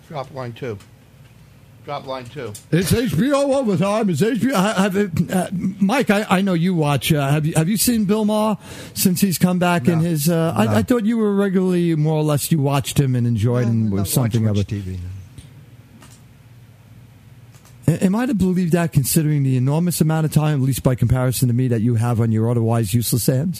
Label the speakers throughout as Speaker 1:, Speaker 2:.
Speaker 1: Drop line two.
Speaker 2: It's HBO overtime. It's HBO. Mike, I know you watch. Have you seen Bill Maher since he's come back in his? No. I thought you were regularly, more or less, you watched him and enjoyed him with something of it.
Speaker 3: TV.
Speaker 2: Am I to believe that, considering the enormous amount of time, at least by comparison to me, that you have on your otherwise useless hands?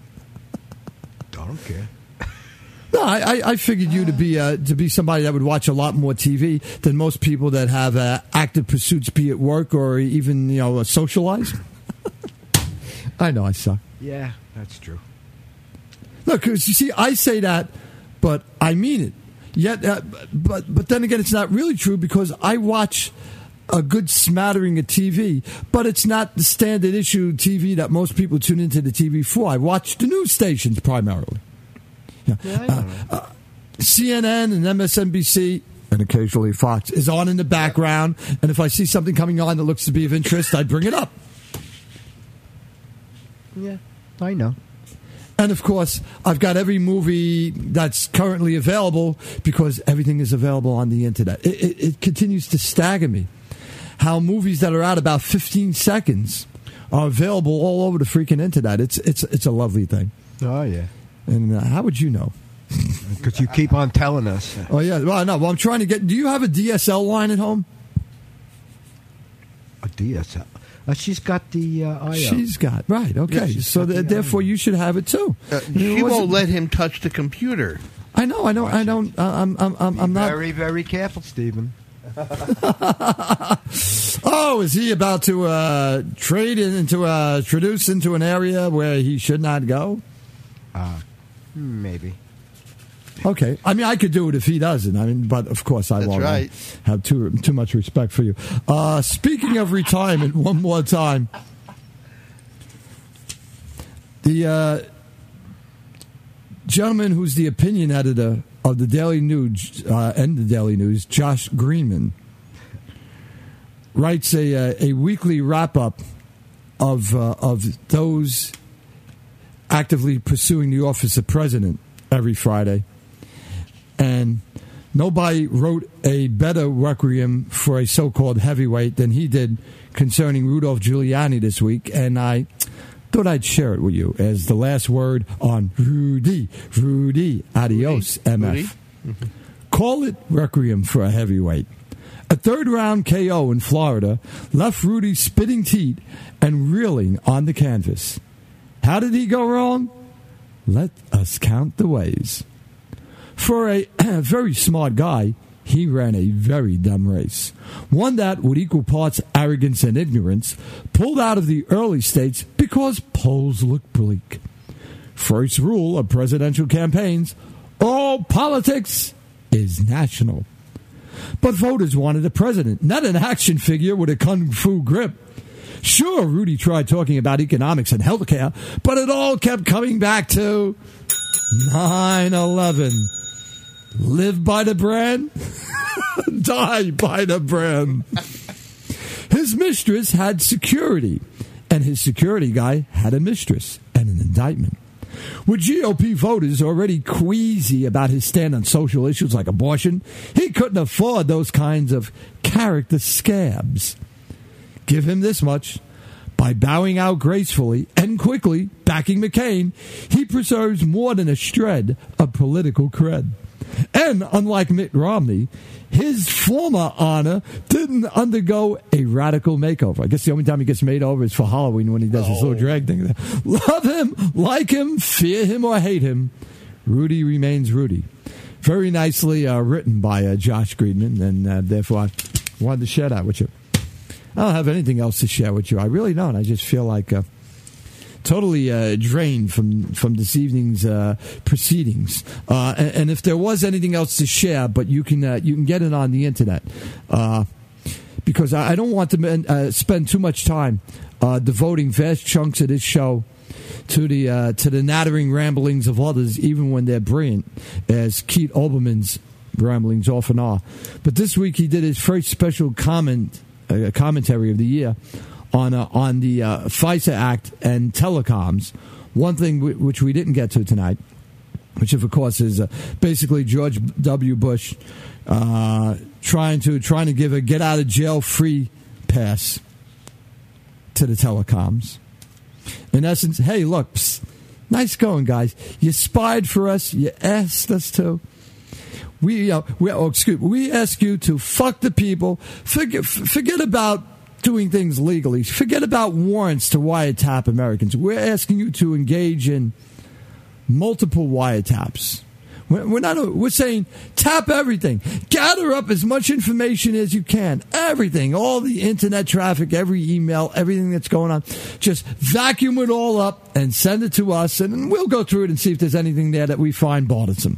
Speaker 3: I don't care.
Speaker 2: No, I figured you to be somebody that would watch a lot more TV than most people that have active pursuits, be at work or even socialize. I know I suck.
Speaker 3: Yeah, that's true.
Speaker 2: Look, you see, I say that, but I mean it. Yet, but then again, it's not really true because I watch a good smattering of TV, but it's not the standard issue TV that most people tune into the TV for. I watch the news stations primarily. CNN and MSNBC and occasionally Fox is on in the background, and if I see something coming on that looks to be of interest, I bring it up.
Speaker 3: Yeah, I know.
Speaker 2: And of course, I've got every movie that's currently available because everything is available on the internet. It continues to stagger me how movies that are out about 15 seconds are available all over the freaking internet. It's a lovely thing.
Speaker 3: Oh yeah.
Speaker 2: And how would you know?
Speaker 3: Because you keep on telling us.
Speaker 2: Oh, yeah. Well, I know. Well, I'm trying to get... Do you have a DSL line at home?
Speaker 3: A DSL? She's got the IO.
Speaker 2: She's got... Right, okay.
Speaker 3: Yeah,
Speaker 2: so therefore, you should have it, too.
Speaker 1: She won't let him touch the computer.
Speaker 2: I know. I don't... I'm not...
Speaker 3: Very, very careful, Stephen.
Speaker 2: Oh, is he about to introduce into an area where he should not go?
Speaker 3: Maybe.
Speaker 2: Okay. I mean, I could do it if he doesn't. I mean, but of course I won't have too much respect for you. Speaking of retirement, one more time. The gentleman who's the opinion editor of the Daily News and the Daily News, Josh Greenman, writes a weekly wrap-up of those actively pursuing the office of president every Friday. And nobody wrote a better requiem for a so-called heavyweight than he did concerning Rudolph Giuliani this week. And I thought I'd share it with you as the last word on Rudy. Adios, MF.
Speaker 1: Rudy? Mm-hmm.
Speaker 2: Call it requiem for a heavyweight. A third-round KO in Florida left Rudy spitting teeth and reeling on the canvas. How did he go wrong? Let us count the ways. For a very smart guy, he ran a very dumb race. One that, with equal parts arrogance and ignorance, pulled out of the early states because polls looked bleak. First rule of presidential campaigns, all politics is national. But voters wanted a president, not an action figure with a kung fu grip. Sure, Rudy tried talking about economics and healthcare, but it all kept coming back to 9/11. Live by the brand, die by the brand. His mistress had security, and his security guy had a mistress and an indictment. With GOP voters already queasy about his stand on social issues like abortion, he couldn't afford those kinds of character scabs. Give him this much. By bowing out gracefully and quickly, backing McCain, he preserves more than a shred of political cred. And unlike Mitt Romney, his former honor didn't undergo a radical makeover. I guess the only time he gets made over is for Halloween when he does his little drag thing. Love him, like him, fear him, or hate him, Rudy remains Rudy. Very nicely written by Josh Greenman, and therefore I wanted to share that with you. I don't have anything else to share with you. I really don't. I just feel like totally drained from this evening's proceedings. And if there was anything else to share, but you can get it on the internet, because I don't want to spend too much time devoting vast chunks of this show to the nattering ramblings of others, even when they're brilliant, as Keith Olbermann's ramblings often are. But this week he did his first special commentary of the year on the FISA Act and telecoms. One thing which we didn't get to tonight which, of course, is basically George W. Bush trying to give a get-out-of-jail-free pass to the telecoms. In essence, hey, look, nice going, guys. You spied for us. You asked us to. We ask you to fuck the people. Forget about doing things legally. Forget about warrants to wiretap Americans. We're asking you to engage in multiple wiretaps. We're saying tap everything. Gather up as much information as you can. Everything. All the internet traffic, every email, everything that's going on. Just vacuum it all up and send it to us, and we'll go through it and see if there's anything there that we find bothersome.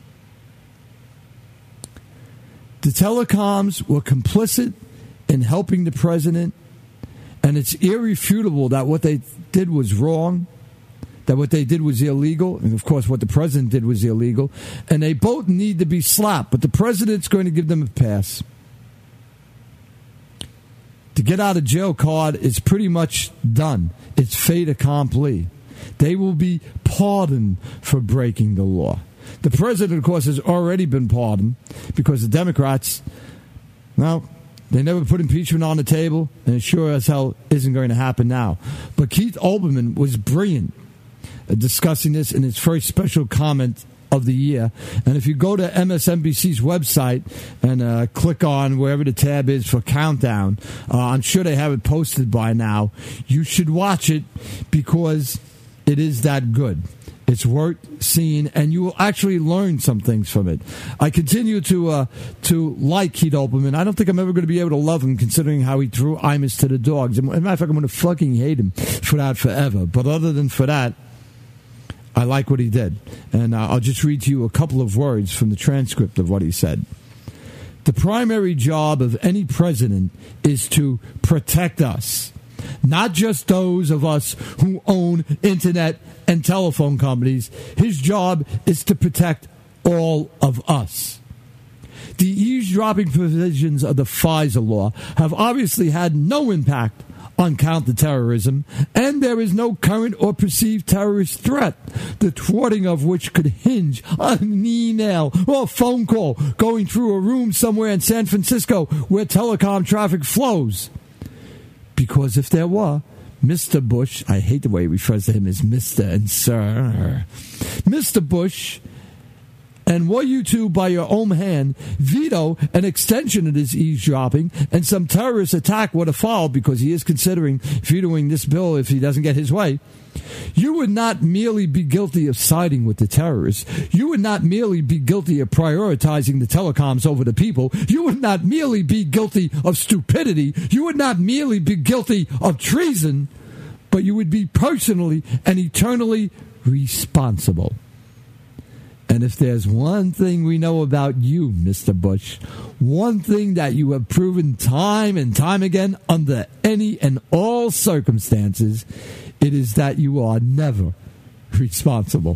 Speaker 2: The telecoms were complicit in helping the president, and it's irrefutable that what they did was wrong, that what they did was illegal, and of course what the president did was illegal, and they both need to be slapped, but the president's going to give them a pass. The get out of jail card is pretty much done. It's fait accompli. They will be pardoned for breaking the law. The president, of course, has already been pardoned because the Democrats, well, they never put impeachment on the table, and it sure as hell isn't going to happen now. But Keith Olbermann was brilliant discussing this in his first special comment of the year. And if you go to MSNBC's website and click on wherever the tab is for Countdown, I'm sure they have it posted by now. You should watch it because it is that good. It's worth seeing, and you will actually learn some things from it. I continue to like Keith Olbermann. I don't think I'm ever going to be able to love him, considering how he threw Imus to the dogs. As a matter of fact, I'm going to fucking hate him for that forever. But other than for that, I like what he did. And I'll just read to you a couple of words from the transcript of what he said. The primary job of any president is to protect us. Not just those of us who own internet and telephone companies. His job is to protect all of us. The eavesdropping provisions of the FISA law have obviously had no impact on counterterrorism, and there is no current or perceived terrorist threat, the thwarting of which could hinge on an email or a phone call going through a room somewhere in San Francisco where telecom traffic flows. Because if there were, Mr. Bush, I hate the way he refers to him as Mr. and Sir, Mr. Bush, and were you to, by your own hand, veto an extension of this eavesdropping, and some terrorist attack would have followed because he is considering vetoing this bill if he doesn't get his way, you would not merely be guilty of siding with the terrorists. You would not merely be guilty of prioritizing the telecoms over the people. You would not merely be guilty of stupidity. You would not merely be guilty of treason, but you would be personally and eternally responsible. And if there's one thing we know about you, Mr. Bush, one thing that you have proven time and time again under any and all circumstances, it is that you are never responsible.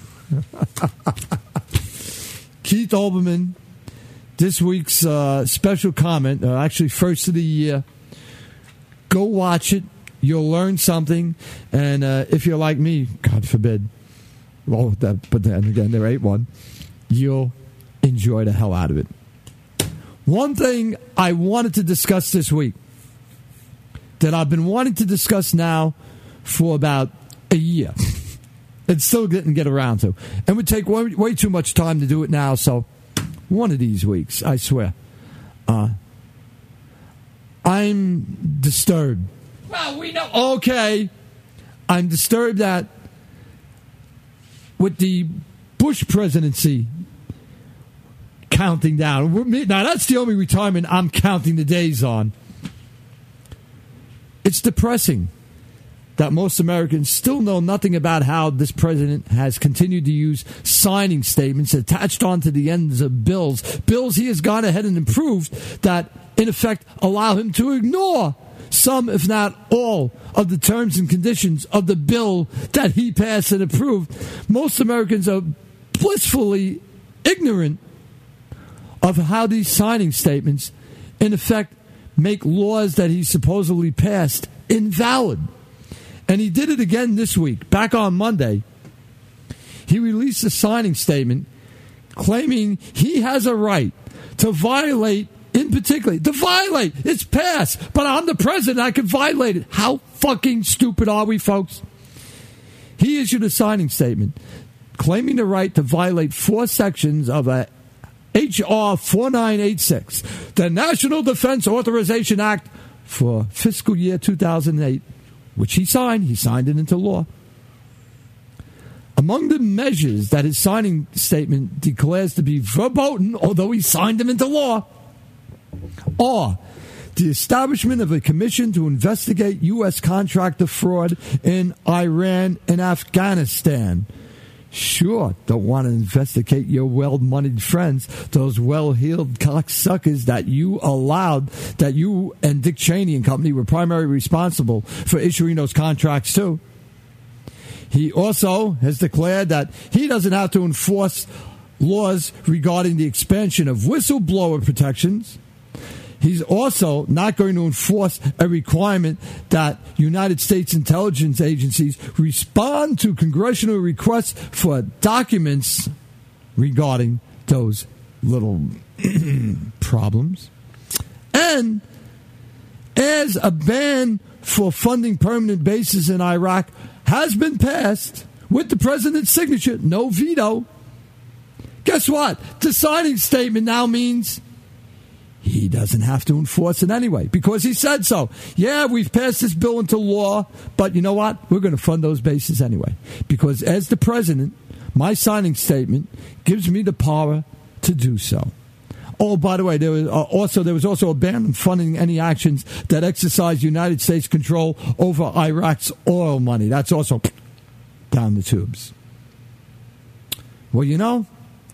Speaker 2: Keith Olbermann, this week's special comment, actually first of the year. Go watch it. You'll learn something. And if you're like me, God forbid, well, but then again, there ain't one. You'll enjoy the hell out of it. One thing I wanted to discuss this week that I've been wanting to discuss now for about a year and still didn't get around to. And it would take way too much time to do it now, so one of these weeks, I swear. I'm disturbed. Well, we know. Okay. I'm disturbed that with the Bush presidency counting down. Now, that's the only retirement I'm counting the days on. It's depressing that most Americans still know nothing about how this president has continued to use signing statements attached onto the ends of bills he has gone ahead and improved that, in effect, allow him to ignore some, if not all, of the terms and conditions of the bill that he passed and approved. Most Americans are blissfully ignorant of how these signing statements, in effect, make laws that he supposedly passed invalid. And he did it again this week. Back on Monday, he released a signing statement claiming he has a right to violate, in particular, it's passed, but I'm the president, I can violate it. How fucking stupid are we, folks? He issued a signing statement claiming the right to violate 4 sections of a H.R. 4986, the National Defense Authorization Act for fiscal year 2008, which he signed it into law. Among the measures that his signing statement declares to be verboten, although he signed them into law, are the establishment of a commission to investigate U.S. contractor fraud in Iran and Afghanistan. Sure, don't want to investigate your well-moneyed friends, those well-heeled cocksuckers that you allowed, that you and Dick Cheney and company were primarily responsible for issuing those contracts to. He also has declared that he doesn't have to enforce laws regarding the expansion of whistleblower protections. He's also not going to enforce a requirement that United States intelligence agencies respond to congressional requests for documents regarding those little problems. And as a ban for funding permanent bases in Iraq has been passed with the president's signature, no veto, guess what? The signing statement now means he doesn't have to enforce it anyway because he said so. Yeah, we've passed this bill into law, but you know what? We're going to fund those bases anyway because as the president, my signing statement gives me the power to do so. Oh, by the way, there was also a ban on funding any actions that exercise United States control over Iraq's oil money. That's also down the tubes. Well, you know,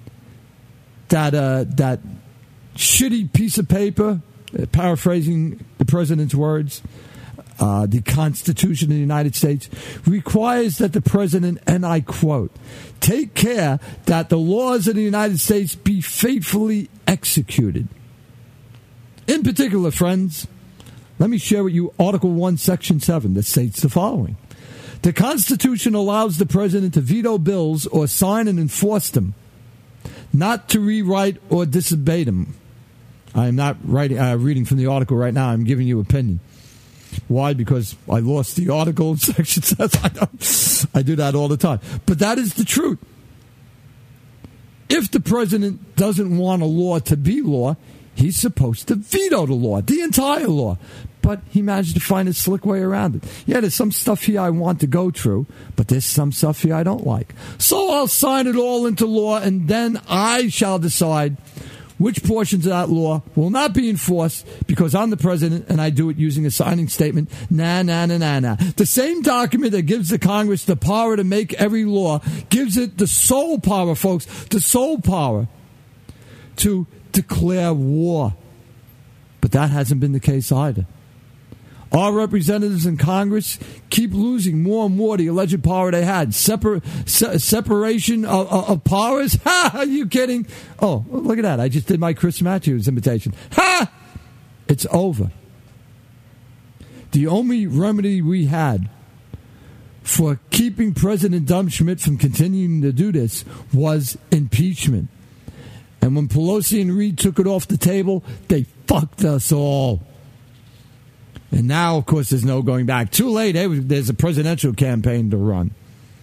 Speaker 2: that shitty piece of paper, paraphrasing the president's words, the Constitution of the United States requires that the president, and I quote, take care that the laws of the United States be faithfully executed. In particular, friends, let me share with you Article 1, Section 7 that states the following. The Constitution allows the president to veto bills or sign and enforce them, not to rewrite or disobey them. I am not reading from the article right now. I'm giving you opinion. Why? Because I lost the article in Section 7. I do that all the time. But that is the truth. If the president doesn't want a law to be law, he's supposed to veto the law, the entire law. But he managed to find a slick way around it. Yeah, there's some stuff here I want to go through, but there's some stuff here I don't like. So I'll sign it all into law, and then I shall decide which portions of that law will not be enforced because I'm the president and I do it using a signing statement. Nah. The same document that gives the Congress the power to make every law gives it the sole power, folks, the sole power to declare war. But that hasn't been the case either. Our representatives in Congress keep losing more and more the alleged power they had. Separation of powers? Ha! Are you kidding? Oh, look at that. I just did my Chris Matthews imitation. Ha! It's over. The only remedy we had for keeping President Dumbschmidt from continuing to do this was impeachment. And when Pelosi and Reid took it off the table, they fucked us all. And now, of course, there's no going back. Too late. There's a presidential campaign to run.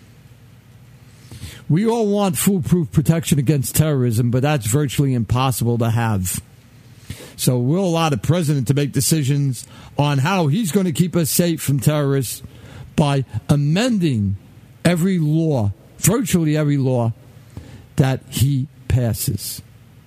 Speaker 2: We all want foolproof protection against terrorism, but that's virtually impossible to have. So we'll allow the president to make decisions on how he's going to keep us safe from terrorists by amending every law, virtually every law, that he passes.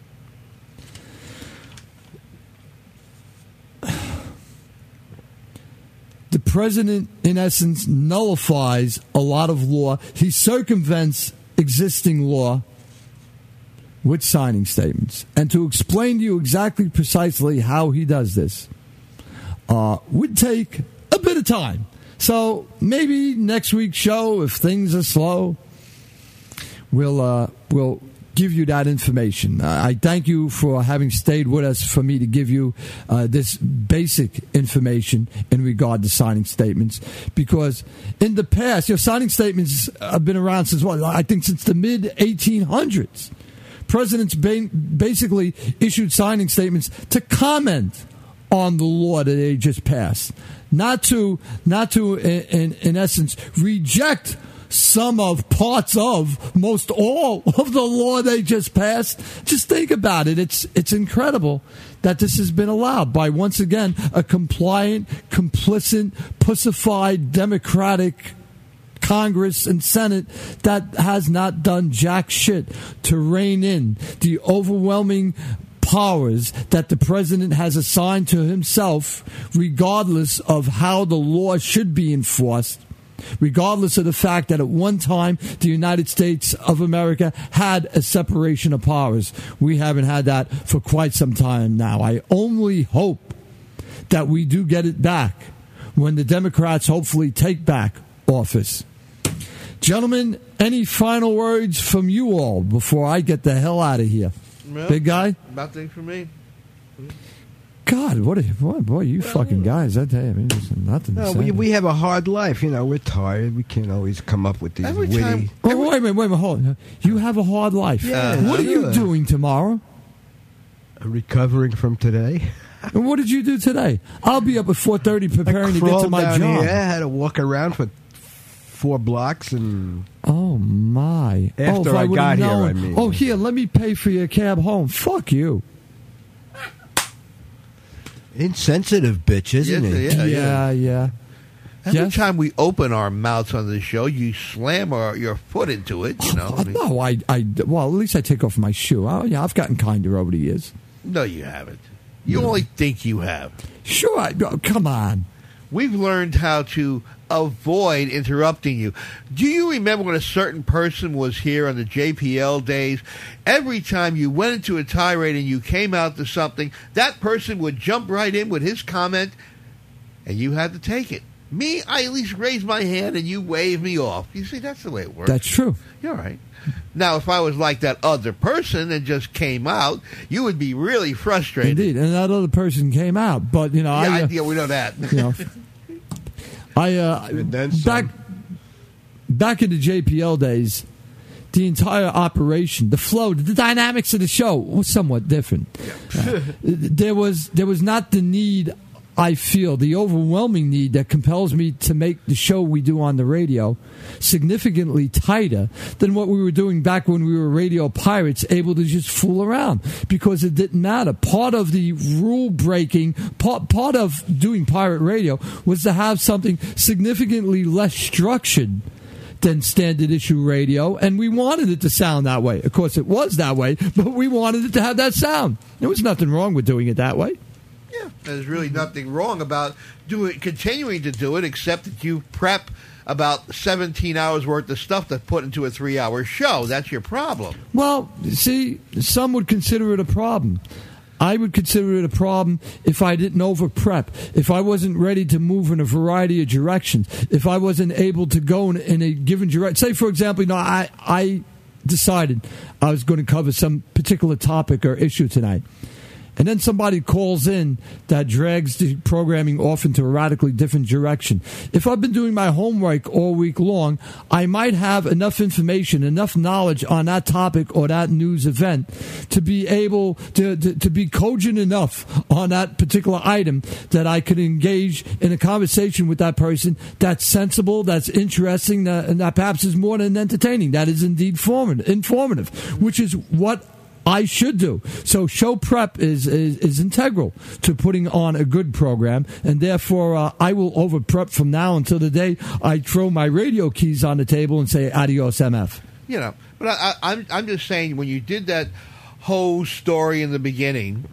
Speaker 2: The president, in essence, nullifies a lot of law. He circumvents existing law with signing statements. And to explain to you exactly precisely how he does this would take a bit of time. So maybe next week's show, if things are slow, we'll give you that information. I thank you for having stayed with us for me to give you this basic information in regard to signing statements, because in the past, signing statements have been around since I think since the mid 1800s. Presidents basically issued signing statements to comment on the law that they just passed, not to in essence reject parts of most all of the law they just passed. Just think about it. It's incredible that this has been allowed by, once again, a compliant, complicit, pussified Democratic Congress and Senate that has not done jack shit to rein in the overwhelming powers that the president has assigned to himself, regardless of how the law should be enforced, regardless of the fact that at one time the United States of America had a separation of powers. We haven't had that for quite some time now. I only hope that we do get it back when the Democrats hopefully take back office. Gentlemen, any final words from you all before I get the hell out of here?
Speaker 1: Well,
Speaker 2: big guy?
Speaker 1: Nothing for me.
Speaker 2: God, boy, you fucking guys, I tell you, there's nothing to say.
Speaker 3: We have a hard life. We're tired. We can't always come up with these witty...
Speaker 2: Wait a minute, hold on. You have a hard life.
Speaker 3: Yeah,
Speaker 2: what are you doing tomorrow?
Speaker 3: Recovering from today.
Speaker 2: And what did you do today? I'll be up at 4:30 preparing to get to my job.
Speaker 3: Here, I had to walk around for 4 blocks and...
Speaker 2: Oh, my.
Speaker 3: After I got here, I mean.
Speaker 2: Oh, here, let me pay for your cab home. Fuck you.
Speaker 3: Insensitive bitch, isn't it?
Speaker 2: Yeah.
Speaker 1: Every time we open our mouths on the show, you slam your foot into it,
Speaker 2: No, well, at least I take off my shoe. I've gotten kinder over the years.
Speaker 1: No, you haven't. You only think you have.
Speaker 2: Sure, come on.
Speaker 1: We've learned how to avoid interrupting you. Do you remember when a certain person was here on the JPL days? Every time you went into a tirade and you came out to something, that person would jump right in with his comment, and you had to take it. Me, I at least raise my hand and you wave me off. You see, that's the way it works.
Speaker 2: That's true.
Speaker 1: You're right. Now, if I was like that other person and just came out, you would be really frustrated.
Speaker 2: Indeed, and that other person came out, but we know
Speaker 1: that.
Speaker 2: Back in the JPL days, the entire operation, the flow, the dynamics of the show was somewhat different. There was not the need, I feel, the overwhelming need that compels me to make the show we do on the radio significantly tighter than what we were doing back when we were radio pirates, able to just fool around because it didn't matter. Part of the rule breaking, part of doing pirate radio was to have something significantly less structured than standard issue radio, and we wanted it to sound that way. Of course, it was that way, but we wanted it to have that sound. There was nothing wrong with doing it that way.
Speaker 1: Yeah, there's really nothing wrong about continuing to do it, except that you prep about 17 hours worth of stuff to put into a 3-hour show. That's your problem.
Speaker 2: Well, see, some would consider it a problem. I would consider it a problem if I didn't over-prep, if I wasn't ready to move in a variety of directions, if I wasn't able to go in a given direction. Say, for example, I decided I was going to cover some particular topic or issue tonight. And then somebody calls in that drags the programming off into a radically different direction. If I've been doing my homework all week long, I might have enough information, enough knowledge on that topic or that news event to be able to be cogent enough on that particular item that I could engage in a conversation with that person that's sensible, that's interesting, and that perhaps is more than entertaining. That is indeed informative, which is what I should do. So show prep is integral to putting on a good program, and therefore I will over prep from now until the day I throw my radio keys on the table and say adios MF.
Speaker 1: But I'm just saying, when you did that whole story in the beginning,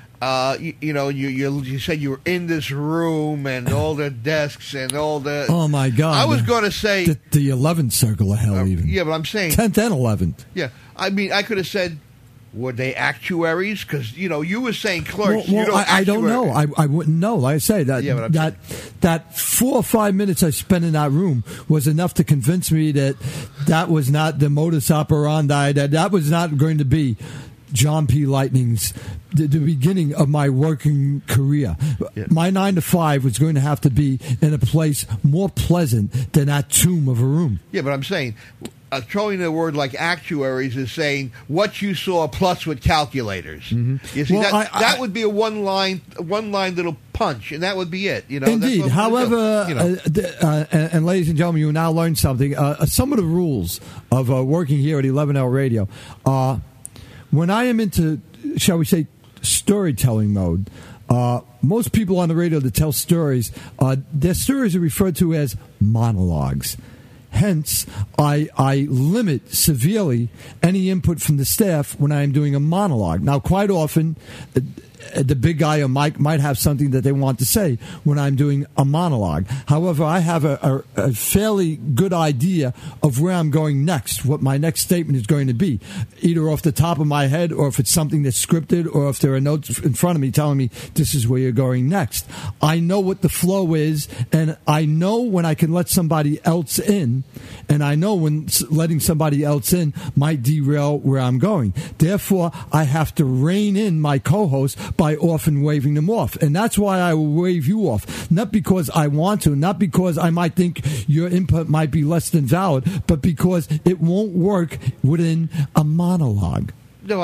Speaker 1: you said you were in this room and all the desks and all the...
Speaker 2: Oh, my God.
Speaker 1: I was going to say...
Speaker 2: The 11th circle of hell, even.
Speaker 1: Yeah, but I'm saying...
Speaker 2: 10th and 11th.
Speaker 1: Yeah. I mean, I could have said... Were they actuaries? Because, you were saying clerks.
Speaker 2: I don't know. I wouldn't know. Like I say, that 4 or 5 minutes I spent in that room was enough to convince me that was not the modus operandi, that was not going to be John P. Lightning's the beginning of my working career. Yeah. My 9 to 5 was going to have to be in a place more pleasant than that tomb of a room.
Speaker 1: Yeah, but I'm saying... throwing a word like actuaries is saying what you saw plus with calculators. Mm-hmm. You see, that would be a one line little punch, and that would be it.
Speaker 2: Indeed. However, and ladies and gentlemen, you now learn something. Some of the rules of working here at 11L Radio. When I am into, shall we say, storytelling mode. Most people on the radio that tell stories, their stories are referred to as monologues. Hence, I limit severely any input from the staff when I am doing a monologue. Now, quite often, the big guy or Mike might have something that they want to say when I'm doing a monologue. However, I have a fairly good idea of where I'm going next, what my next statement is going to be, either off the top of my head or if it's something that's scripted or if there are notes in front of me telling me this is where you're going next. I know what the flow is, and I know when I can let somebody else in, and I know when letting somebody else in might derail where I'm going. Therefore, I have to rein in my co-host by often waving them off. And that's why I will wave you off. Not because I want to, not because I might think your input might be less than valid, but because it won't work within a monologue.
Speaker 1: No,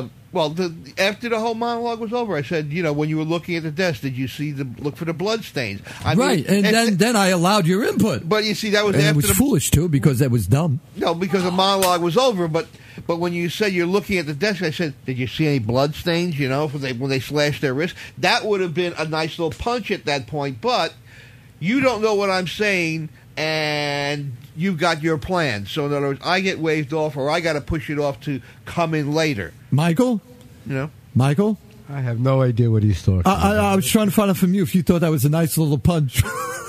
Speaker 1: after the whole monologue was over, I said, when you were looking at the desk, did you look for the blood stains?
Speaker 2: Then I allowed your input.
Speaker 1: But you see, that was
Speaker 2: and
Speaker 1: after
Speaker 2: it was foolish too, because that was dumb.
Speaker 1: No, because the monologue was over. But when you said you're looking at the desk, I said, did you see any blood stains? When they slashed their wrist, that would have been a nice little punch at that point. But you don't know what I'm saying, and you've got your plan. So in other words, I get waved off, or I got to push it off to come in later.
Speaker 2: Michael? Michael?
Speaker 3: I have no idea what he's talking about.
Speaker 2: I was trying to find out from you if you thought that was a nice little punch.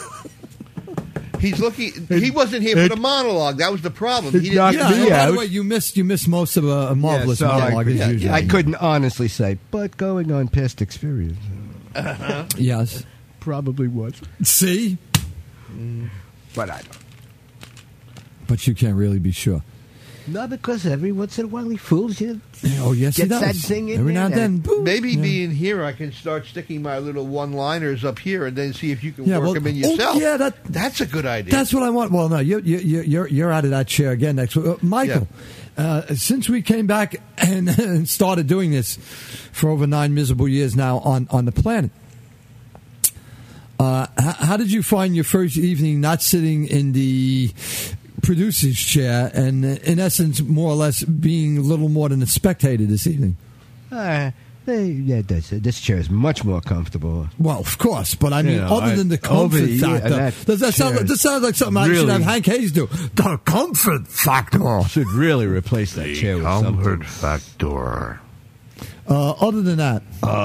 Speaker 1: He's looking. He wasn't here for the monologue. That was the problem. He
Speaker 2: by the way, you missed most of a marvelous monologue as usual.
Speaker 3: I couldn't honestly say, but going on past experience.
Speaker 2: Yes.
Speaker 3: Probably was.
Speaker 2: See?
Speaker 3: But I don't.
Speaker 2: But you can't really be sure.
Speaker 3: No, because every once in a while he fools you.
Speaker 2: Oh, yes, he does.
Speaker 3: That thing in
Speaker 2: every now and then. Boom.
Speaker 1: Maybe being here, I can start sticking my little one-liners up here, and then see if you can work them in yourself.
Speaker 2: Oh, yeah,
Speaker 1: that's a good idea.
Speaker 2: That's what I want. Well, no, you're out of that chair again next week, Michael. Yeah. Since we came back and started doing this for over 9 miserable years now on the planet, how did you find your first evening not sitting in the producer's chair and, in essence, more or less being a little more than a spectator this evening?
Speaker 3: This chair is much more comfortable.
Speaker 2: Well, of course, but I mean, other than the comfort factor, does that sound like something I should have Hank Hayes do? The comfort factor
Speaker 3: should really replace that chair with something.
Speaker 1: Comfort factor.
Speaker 2: Other than that,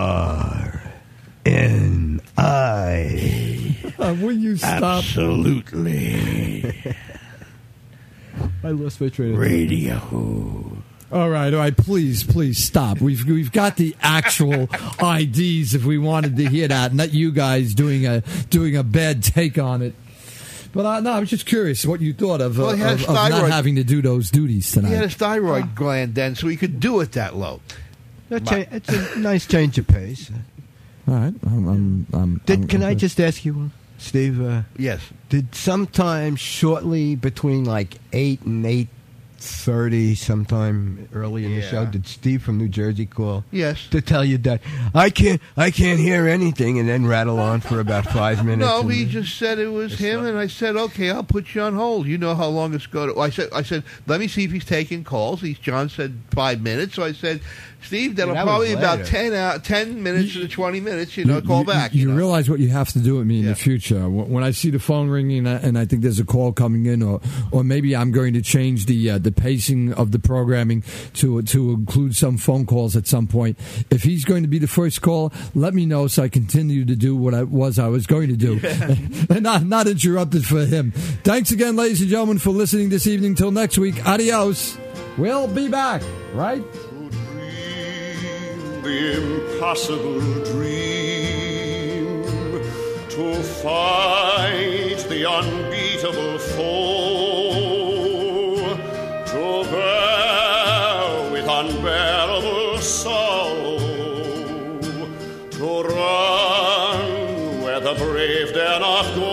Speaker 3: RNI.
Speaker 2: Will you stop?
Speaker 1: Absolutely.
Speaker 3: I lost my train of
Speaker 1: Radio.
Speaker 2: All right. Please stop. We've got the actual IDs if we wanted to hear that, not you guys doing a bad take on it. But I was just curious what you thought of not having to do those duties tonight.
Speaker 1: He had a thyroid gland then, so he could do it that low.
Speaker 3: It's a nice change of pace.
Speaker 2: All right.
Speaker 3: Can I just ask you, Steve?
Speaker 1: Yes.
Speaker 3: Did sometime shortly between like 8 and 8:30, sometime early in the show, did Steve from New Jersey call?
Speaker 1: Yes.
Speaker 3: To tell you that I can't hear anything, and then rattle on for about 5 minutes?
Speaker 1: No, he just said it was him, and I said, okay, I'll put you on hold. You know how long it's going to... I said, let me see if he's taking calls. John said 5 minutes, so I said, Steve, that'll probably about 10 minutes to 20 minutes, call back.
Speaker 2: You realize what you have to do with me in the future. When I see the phone ringing and I think there's a call coming in, or maybe I'm going to change the pacing of the programming to include some phone calls at some point. If he's going to be the first call, let me know so I continue to do what I was going to do. And not interrupted for him. Thanks again, ladies and gentlemen, for listening this evening. Till next week, adios. We'll be back, right?
Speaker 1: 2, 3.
Speaker 4: the impossible dream, to fight the unbeatable foe, to bear with unbearable sorrow, to run where the brave dare not go,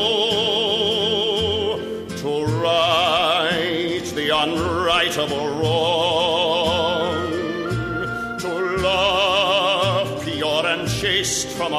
Speaker 4: to right the unrightable wrong, to love pure and chaste from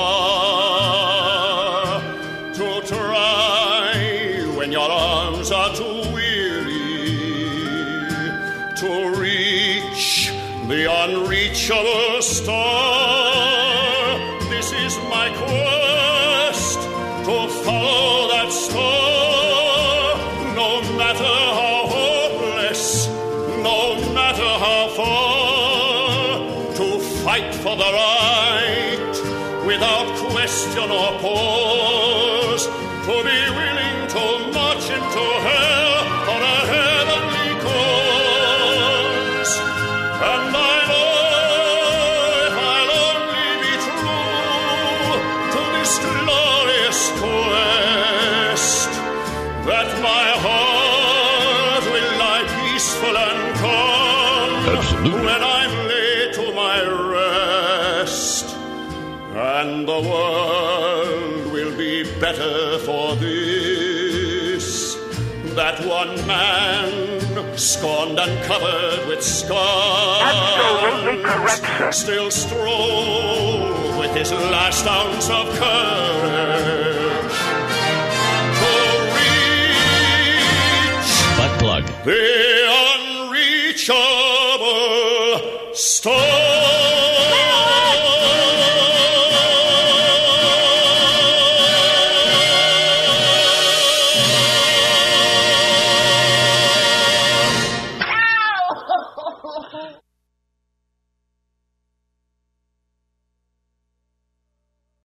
Speaker 4: afar, to try when your arms are too weary, to reach the unreachable star. This is my quest, to follow that star, no matter how hopeless, no matter how far, to fight for the right without question or pause, to be willing to march into hell for a heavenly cause. And I know if I'll only be true to this glorious quest, that my heart will lie peaceful and calm.
Speaker 5: Absolutely.
Speaker 4: When I'm laid to my rest, and the world will be better for this, that one man, scorned and covered with scars,
Speaker 6: Absolutely correct, sir.
Speaker 4: still strove with his last ounce of courage to reach
Speaker 5: Butt plug.
Speaker 4: the unreachable star.